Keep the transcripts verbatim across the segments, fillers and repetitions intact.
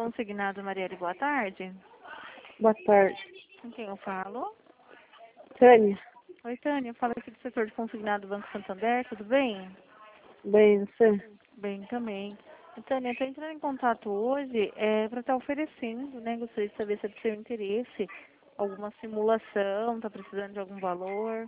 Consignado Marielle, boa tarde. Boa tarde. Com quem eu falo? Tânia, Oi, Tânia. Fala aqui do setor de consignado do Banco Santander, tudo bem? bem, você? Bem também. Tânia, estou entrando em contato hoje é, para estar oferecendo, né? Gostaria de saber se é do seu interesse. Alguma simulação, está precisando de algum valor.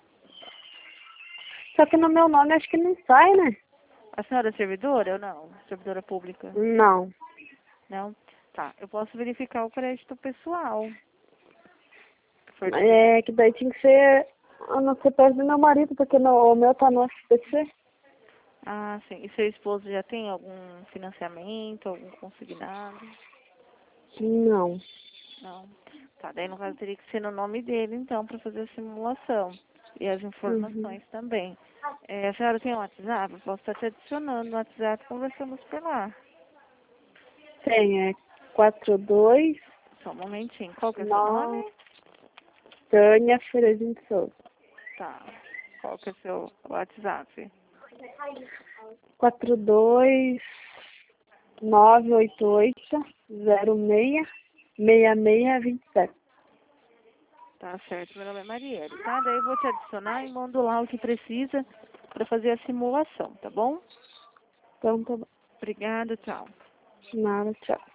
Só que no meu nome acho que não sai, né? A senhora é servidora ou não? Servidora pública? Não. Não? Tá, eu posso verificar o crédito pessoal. For- É que daí tinha que ser no C P F do meu marido, porque no, o meu tá no S P C. Ah, sim. E seu esposo já tem algum financiamento, algum consignado? Não. Não. Tá, daí no caso teria que ser no nome dele, então, para fazer a simulação. E as Uhum. informações também. É, a senhora tem um WhatsApp? Eu posso estar te adicionando no WhatsApp, conversamos por lá. Tem, é quatro dois Só um momentinho. Qual que é o seu nome? nove Tânia Ferezinho de Souza. Tá. Qual que é o seu WhatsApp? quatro dois nove oito oito zero seis seis seis dois sete. Tá certo. Meu nome é Marielle, tá? Daí eu vou te adicionar e mando lá o que precisa para fazer a simulação, tá bom? Então tá bom. Obrigada, tchau. Nada, tchau.